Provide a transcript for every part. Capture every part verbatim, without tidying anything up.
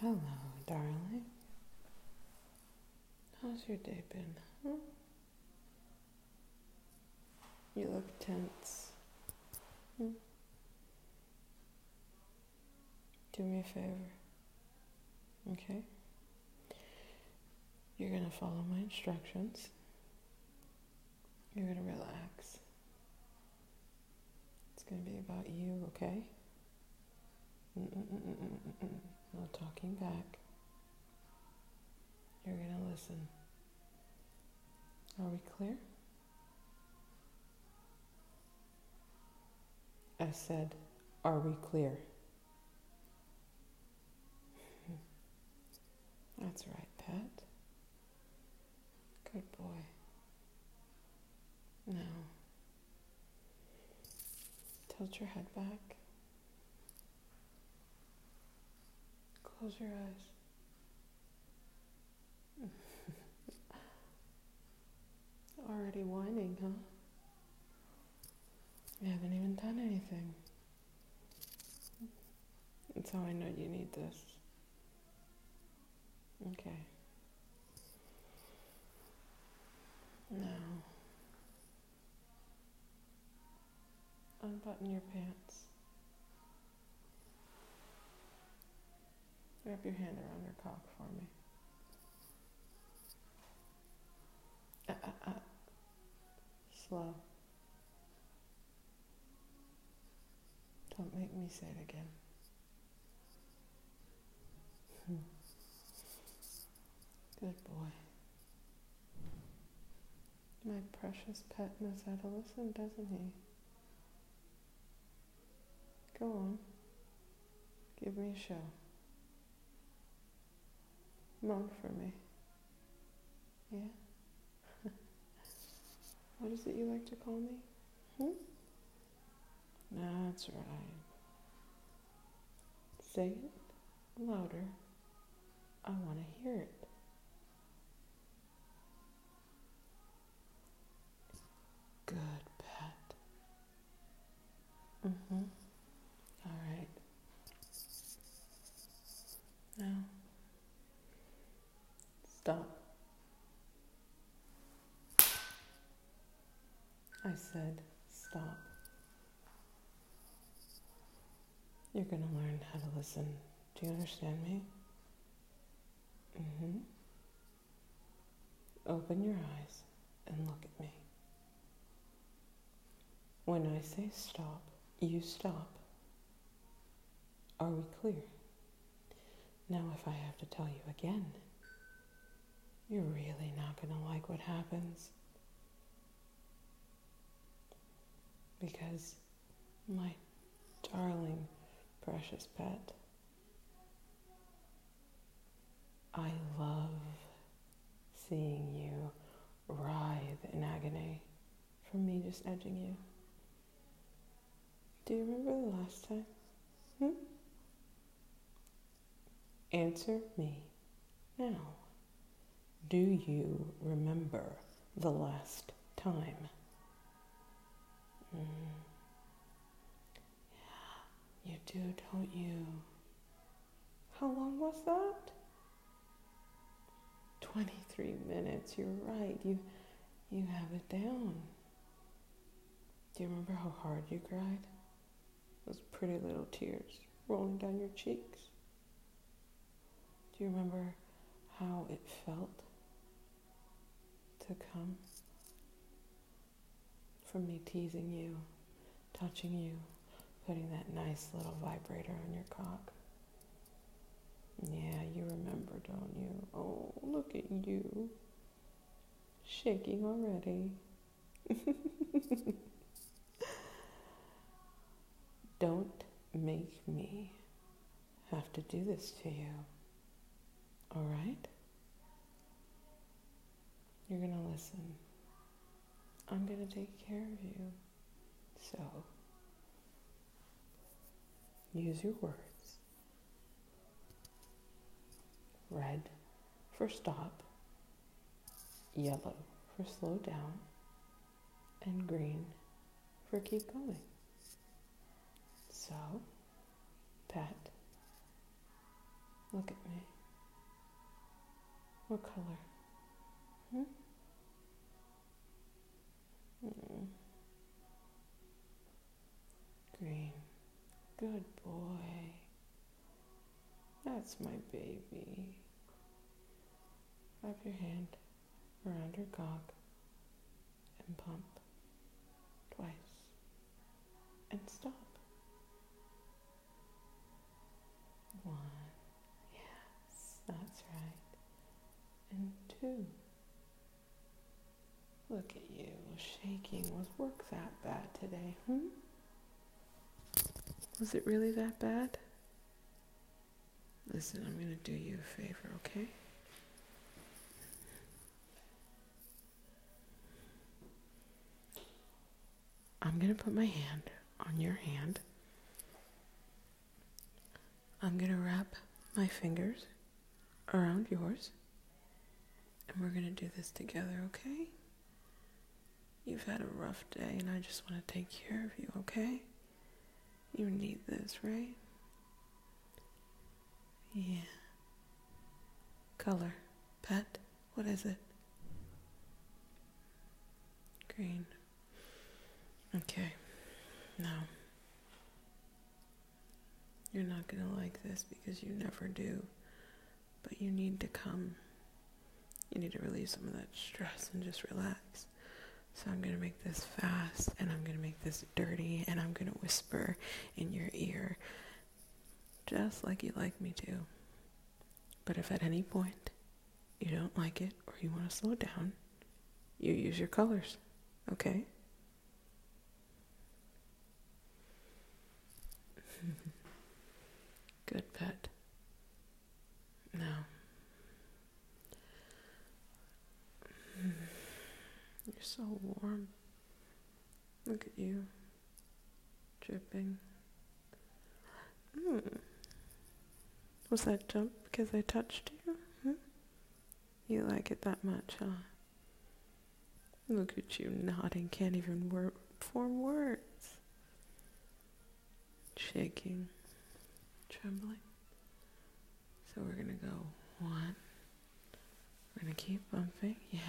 Hello, darling. How's your day been? Huh? You look tense. Hmm? Do me a favor. Okay? You're gonna follow my instructions. You're gonna relax. It's gonna be about you, okay? Mm-mm-mm-mm-mm-mm. No talking back. You're gonna listen. Are we clear? I said, are we clear? That's right, pet. Good boy. Now, tilt your head back. Close your eyes. Already whining, huh? You haven't even done anything. That's how I know you need this. Okay. Now, unbutton your pants. Wrap your hand around your cock for me. Uh, uh, uh. Slow. Don't make me say it again. Good boy. My precious pet knows how to listen, doesn't he? Go on. Give me a show. Moan for me. Yeah? What is it you like to call me? Hmm? That's right. Say it louder. I want to hear it. Good pet. Mm-hmm. All right. Now, stop. I said stop. You're going to learn how to listen. Do you understand me? Mm-hmm. Open your eyes and look at me. When I say stop, you stop. Are we clear? Now, if I have to tell you again, you're really not going to like what happens. Because my darling, precious pet, I love seeing you writhe in agony from me just edging you. Do you remember the last time? Hmm? Answer me now. Do you remember the last time? Mm. Yeah, you do, don't you? How long was that? twenty-three minutes, you're right. You, you have it down. Do you remember how hard you cried? Those pretty little tears rolling down your cheeks. Do you remember how it felt to come from me teasing you, touching you, putting that nice little vibrator on your cock? Yeah, you remember, don't you? Oh, look at you. Shaking already. Don't make me have to do this to you. All right? You're going to listen. I'm going to take care of you. So, use your words. Red for stop, yellow for slow down, and green for keep going. So, pet, look at me. What color? Hmm? Mm. Green. Good boy. That's my baby. Wrap your hand around her cock and pump twice. And stop. One. Yes, that's right. And two. Look at you, shaking. Was work that bad today, hmm? Was it really that bad? Listen, I'm going to do you a favor, okay? I'm going to put my hand on your hand. I'm going to wrap my fingers around yours. And we're going to do this together, okay? You've had a rough day and I just want to take care of you, okay? You need this, right? Yeah. Color. Pet. What is it? Green. Okay. Now, you're not going to like this because you never do. But you need to come. You need to release some of that stress and just relax. So I'm going to make this fast, and I'm going to make this dirty, and I'm going to whisper in your ear, just like you like me to. But if at any point you don't like it or you want to slow down, you use your colors, okay? Good pet. Now, you're so warm. Look at you, dripping. Mm. Was that jump because I touched you? Hmm? You like it that much, huh? Look at you nodding, can't even wor- form words. Shaking, trembling. So we're gonna go one. We're gonna keep bumping, yeah.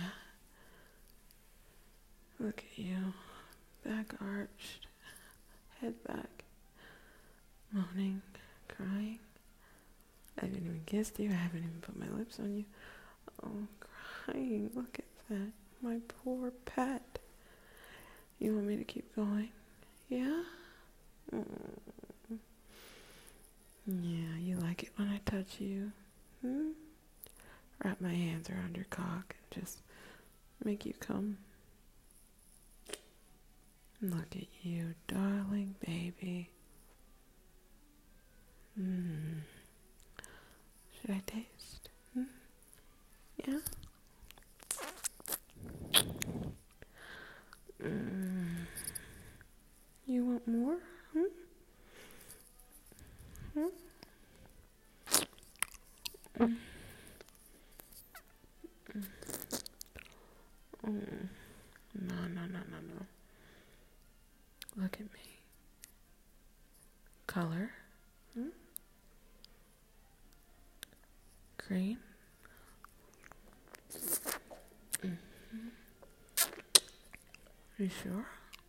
Look at you, back arched, head back, moaning, crying. I haven't even kissed you, I haven't even put my lips on you. Oh, crying, look at that, my poor pet. You want me to keep going? Yeah? Mm. Yeah, you like it when I touch you? Hmm? Wrap my hands around your cock and just make you come. Look at you, darling baby. Mm. Should I taste? Hmm? Yeah? Mm. You want more? Hmm? Hmm? Mm. Mm. No, no, no, no, no. Look at me. Color. Hmm? Green. Mm-hmm. Are you sure?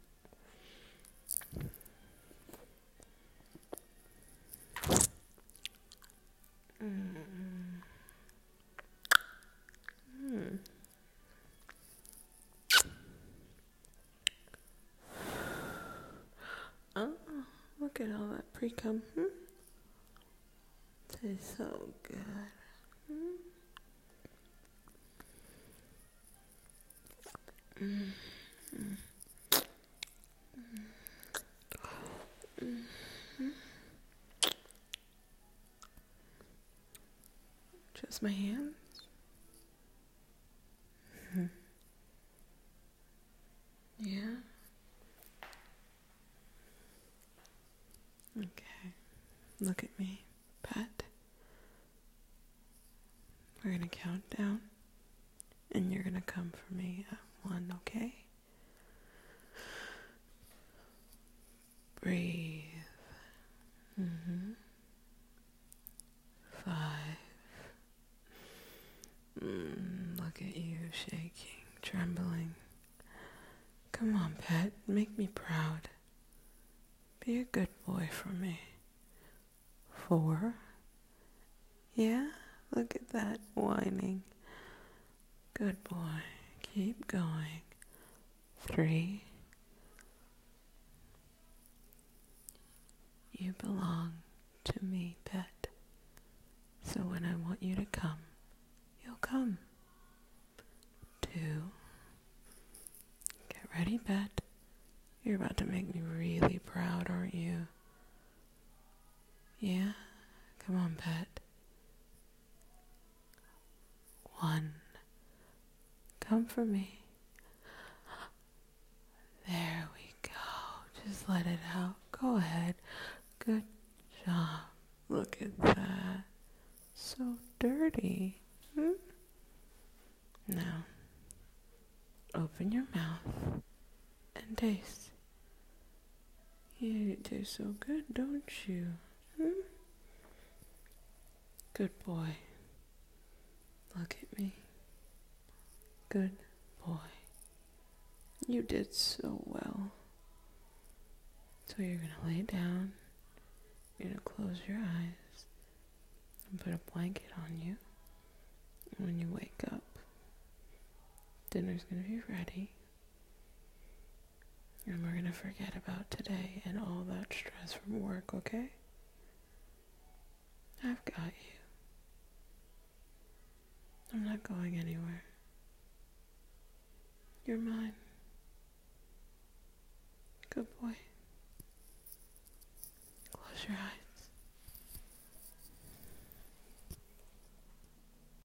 Mm. Mm. Oh, look at all that pre-cum. Hmm? Tastes so good. Hmm? Mm. Mm. Mm. Mm. Just my hands? Mm-hmm. Yeah? Okay. Look at me, pet. We're gonna count down, and you're gonna come for me at one, okay? Breathe. Mm-hmm. Five. Mm. good boy for me. Four. Yeah, look at that whining. Good boy. Keep going. Three. You belong to me, pet. So when I want you to come, you'll come. Two. Get ready, pet. You're about to make me really proud, aren't you? Yeah? Come on, pet. One. Come for me. There we go. Just let it out. Go ahead. Good job. Look at that. So dirty. Hmm? Now, open your mouth and taste. You taste so good, don't you? Hmm? Good boy. Look at me. Good boy. You did so well. So you're going to lay down. You're going to close your eyes and put a blanket on you. And when you wake up, dinner's going to be ready. And we're going to forget about today and all that stress from work, okay? I've got you. I'm not going anywhere. You're mine. Good boy. Close your eyes.